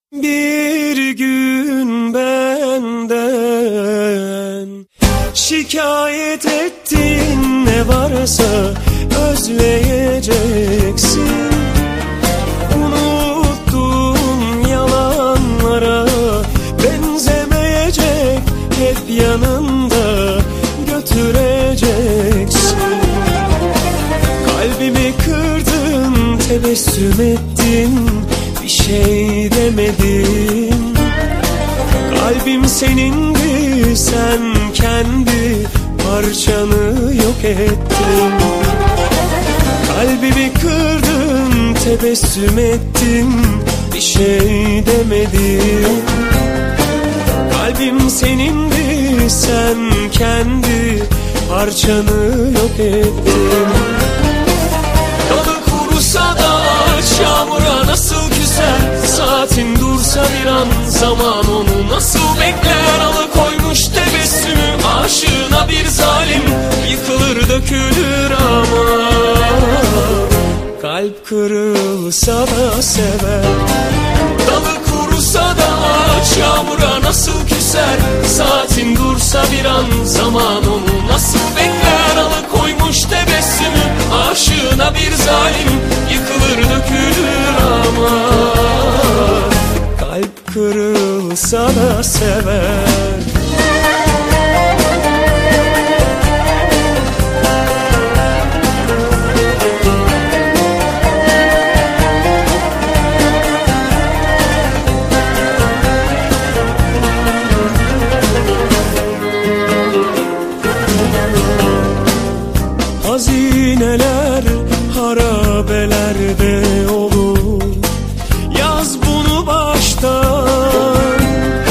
Bir gün benden şikayet ettin, ne varsa özleyeceksin. Unuttuğun yalanlara benzemeyecek, hep yanında götüreceksin. Kalbimi kırdın, tebessüm ettin, bir şey demedin. Kalbim senindi, sen kendi parçanı yok ettin. Kalbimi kırdın, tebessüm ettin, bir şey demedin. Kalbim senindi, sen kendi parçanı yok ettin. Dalı kurusa da ağaç yağmura nasıl küser? Saatin dursa bir an, zaman onu nasıl bekler? Alıkoymuş tebessümü aşığına bir zalim, yıkılır dökülür ama kalp kırılsa da sever. Dalı kurusa da ağaç yağmura nasıl küser? Saatin dursa bir an, zaman onu nasıl bekler? Alıkoymuş tebessümü aşığına bir zalim, yıkılır dökülür ama kalp kırılsa da sever. Hazineler harabelerde olur, yaz bunu baştan.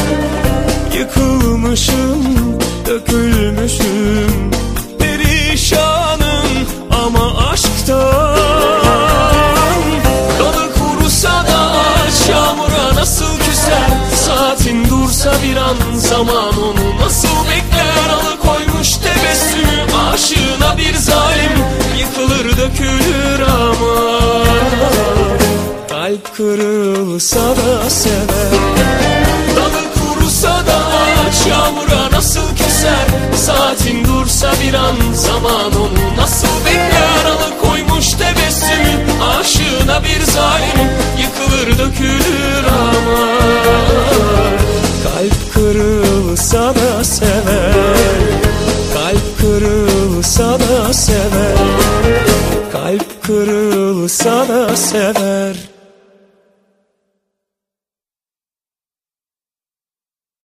Yıkılmışım, dökülmüşüm, perişanım ama aşktan. Dalı kurusa da ağaç yağmura nasıl küser? Saatin dursa bir an, zaman onu nasıl bekler? Alıkoymuş tebessümü aşığına bir zalim, yıkılır dökülür ama kalp kırılsa da sever. Dalı kurusa da ağaç yağmura nasıl küser? Saatin dursa bir an, zaman onu nasıl bekler? Alıkoymuş tebessümü aşığına bir zalim, yıkılır dökülür ama kalp kırılsa da sever. Kalp kırılsa da sever. Kalp kırılsa da sever.